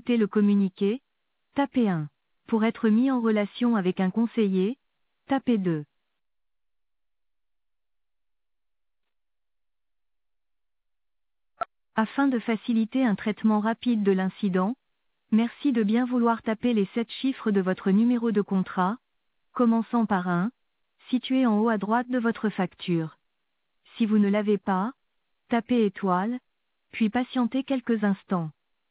écouter le communiqué, tapez 1. Pour être mis en relation avec un conseiller, tapez 2. Afin de faciliter un traitement rapide de l'incident, merci de bien vouloir taper les 7 chiffres de votre numéro de contrat, commençant par 1, situé en haut à droite de votre facture. Si vous ne l'avez pas, tapez étoile, puis patientez quelques instants.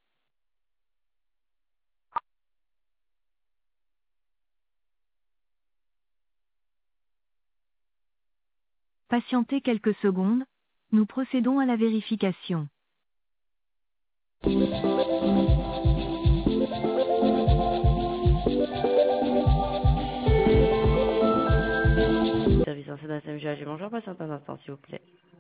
Patientez quelques secondes, nous procédons à la vérification. Service en SMGAG, bonjour, patiente un instant, s'il vous plaît.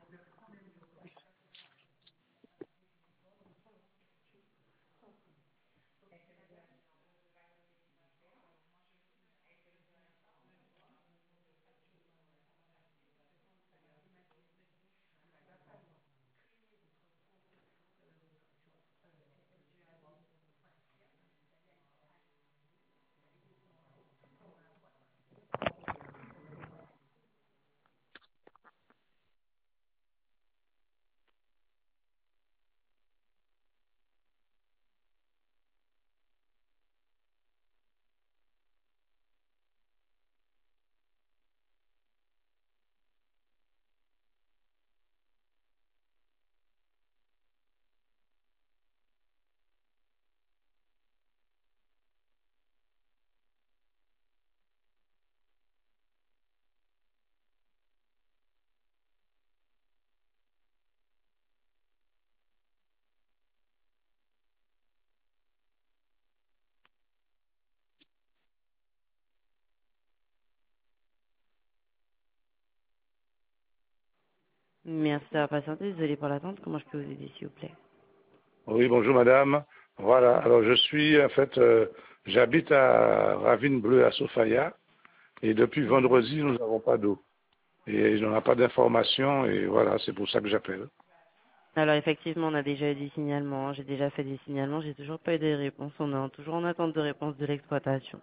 Merci d'avoir patienté, désolé pour l'attente, comment je peux vous aider, s'il vous plaît? Oui, bonjour madame. Voilà, alors je suis en fait, j'habite à Ravine Bleue à Sofia et depuis vendredi nous n'avons pas d'eau et on n'a pas d'informations et voilà, c'est pour ça que j'appelle. Alors effectivement, on a déjà eu des signalements, j'ai déjà fait des signalements, j'ai toujours pas eu de réponse, on est toujours en attente de réponse de l'exploitation.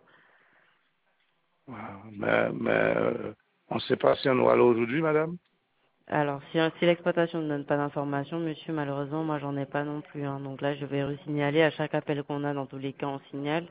Voilà. Mais on ne sait pas si on aura l'eau aujourd'hui madame. Alors si l'exploitation ne donne pas d'informations, monsieur, malheureusement, moi j'en ai pas non plus, hein. Donc là, je vais resignaler à chaque appel qu'on a, dans tous les cas, on signale.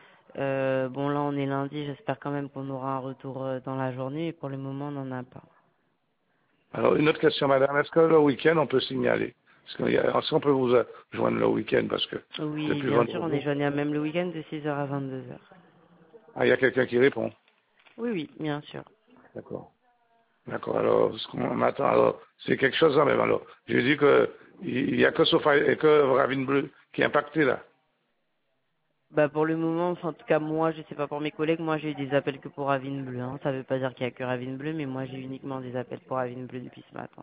Bon là, on est lundi, j'espère quand même qu'on aura un retour dans la journée, et pour le moment, on n'en a pas. Alors une autre question madame, est-ce que le week-end on peut signaler? Est-ce qu'on peut vous joindre le week-end parce que Oui, depuis bien sûr, on est vendredi, joignable même le week-end de 6 heures à 22 heures. il y a quelqu'un qui répond. Oui, oui, bien sûr. D'accord. D'accord, alors ce qu'on attend, alors c'est quelque chose quand même. Alors, j'ai dit que il y a que Sofa et que Ravine Bleu qui est impacté là. Bah pour le moment, enfin, en tout cas moi, je sais pas pour mes collègues, moi j'ai eu des appels que pour Ravine Bleu. Hein. Ça veut pas dire qu'il y a que Ravine Bleu, mais moi j'ai uniquement des appels pour Ravine Bleu depuis ce matin.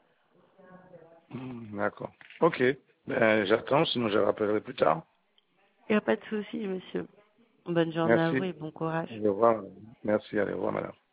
D'accord. Ok. Ben, j'attends, sinon je rappellerai plus tard. Il n'y a pas de souci, monsieur. Bonne journée à vous Merci. et bon courage. Allez, au revoir. Merci, allez, au revoir, madame.